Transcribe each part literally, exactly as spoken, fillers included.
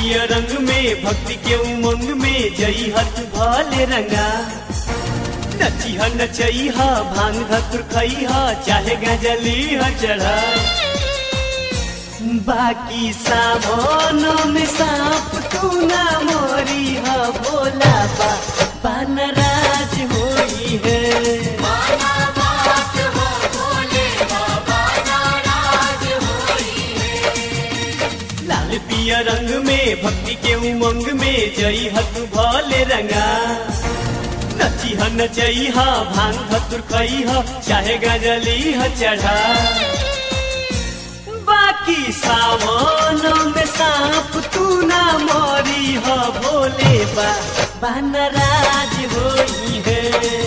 पिया रंग में भक्ति के उमंग में जई हत भले रंगा नची ह नचई ह भांग धतुर खई ह चाहे गजली ह चढ़ा बाकी सामोनो में सांप तू ना मोरी ह बोला बा बनराज होई है पिया रंग में भक्ति के उमंग में जई हत भले रंगा नची ह नचई ह भांग धतुर खई ह चाहे गजली ह चढ़ा बाकी सावनो में सांप तू ना मोरी ह भोले बा बनराज होई है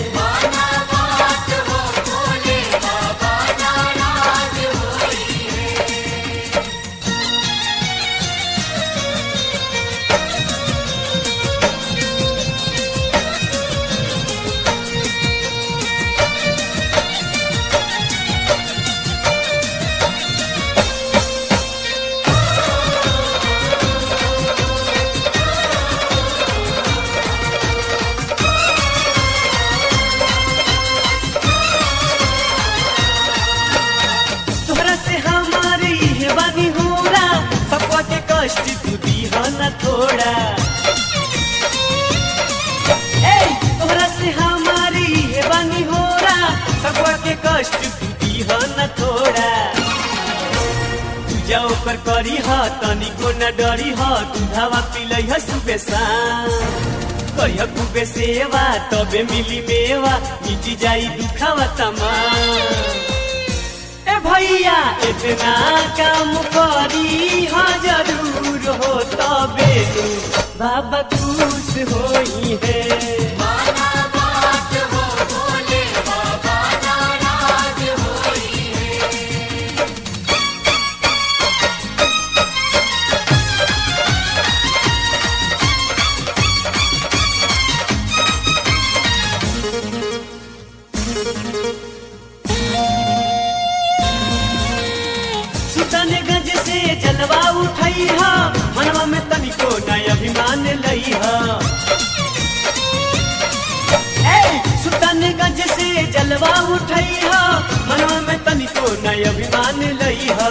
कष्ट तू दीहा न थोड़ा ए तोहरा से हमारी है बानी होरा सबवा के कष्ट तू दीहा न थोड़ा तू जाओ कर करी हा तनी को न डरी हा दूधावा पिलई ह सुबह शाम कहिया खूबे सेवा तबे मिली मेवा मिटी जाई दुखावा तमाम भैया इतना काम करी हाँ जरूर हो तबे तू बाबा खुश होई है गंज से जलवा उठई हा मनवा में तनिको नया अभिमान लई हा ए सुल्तानगंज से जलवा उठई हा मनवा में तनिको नया अभिमान लई हा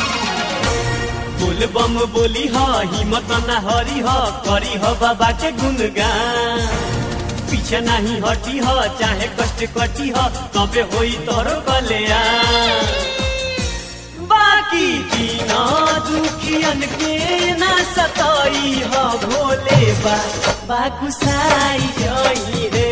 बोल बम बोली हा हिम्मत न हरी हा करी हा बाबा के गुणगान पीछे नहीं हटी हा चाहे कष्ट कटी हा तबे होई तोरो कल्याण बाकी दीना दुखियन के ना सताई ह भोले बा बाकुसाई जाई रे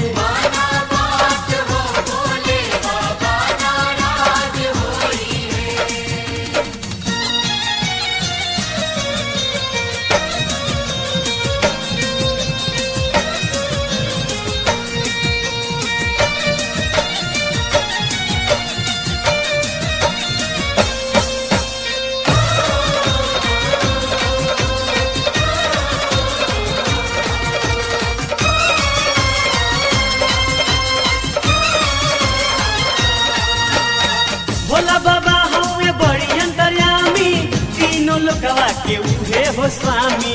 भोला बाबा हमें बड़ी अंतर्यामी तीनों लोकवा के उहे हो स्वामी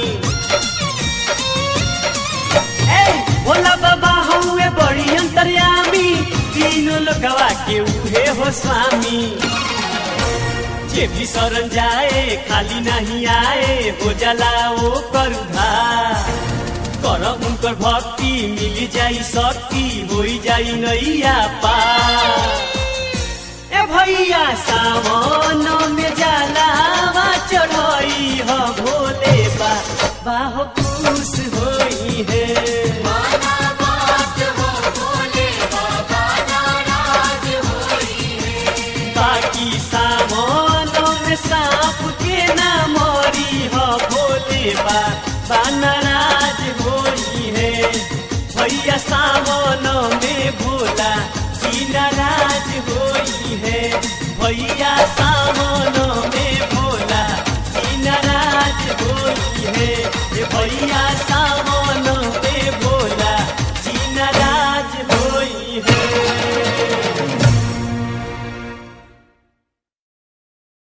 ए भोला बाबा हमें बड़ी अंतर्यामी तीनों लोकवा के उहे हो स्वामी जे भी शरण जाए खाली नहीं आए हो जाला वो कर उधार कर उनकर भक्ति मिल जाई शक्ति होई जाई नैया पार भैया सामनो में जलावा चढ़ई ह भोले बा बाहो खुश होई है बाकी सामनो में सांप के ना मोरी ह भोले बा बनराज होई है भैया सामनो में भोला की नाराज होई है भैया साम